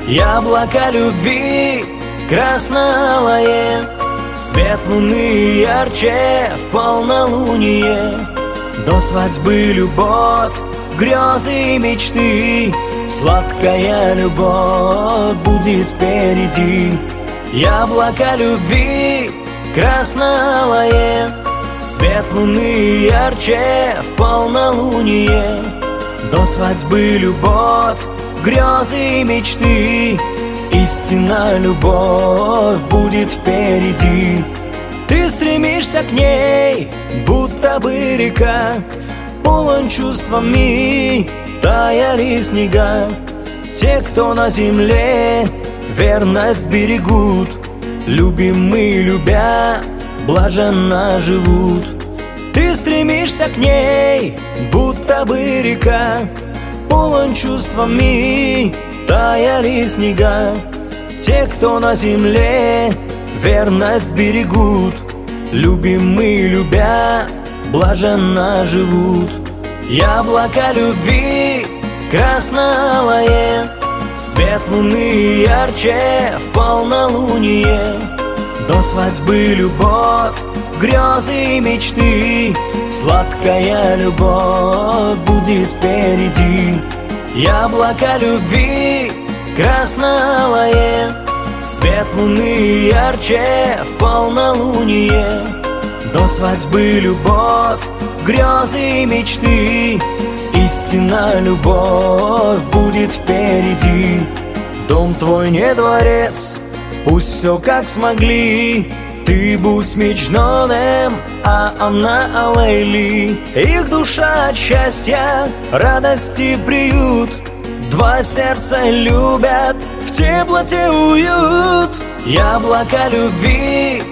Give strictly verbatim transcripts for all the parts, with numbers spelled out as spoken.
Яблоко любви красно-алое, свет луны ярче в полнолуние. До свадьбы любовь, грезы и мечты, сладкая любовь будет впереди. Яблоко любви красно-алое, свет луны ярче в полнолуние. До свадьбы любовь, грезы и мечты, истинная любовь будет впереди. Ты стремишься к ней, будто бы река, полон чувствами, таяли снега. Те, кто на земле верность берегут, любимые любя, блаженно живут. Ты стремишься к ней, будто бы река, полон чувствами, таяли снега. Те, кто на земле верность берегут, любимые любя, блаженно живут. Яблоко любви красно-алое, свет луны ярче в полнолуние. До свадьбы любовь, грезы и мечты, сладкая любовь будет впереди. Яблоко любви красно-алое, свет луны ярче в полнолуние. До свадьбы любовь, грезы и мечты, истинная любовь будет впереди. Дом твой не дворец, пусть все как смогли. Ты будь Меджнуном, а она Лейли. Их душа от счастья, радости приют. Два сердца любят, в теплоте уют. Яблоко любви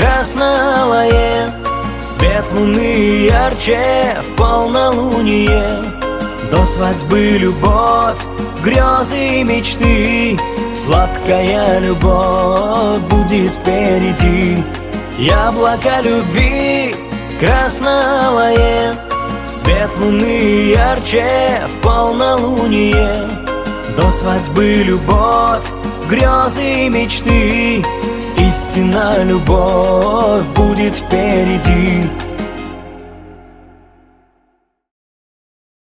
красно-алое, свет луны ярче в полнолуние. До свадьбы любовь, грезы и мечты, сладкая любовь будет впереди. Яблоко любви красно-алое, свет луны ярче в полнолуние. До свадьбы любовь, грезы и мечты, истинная любовь будет впереди.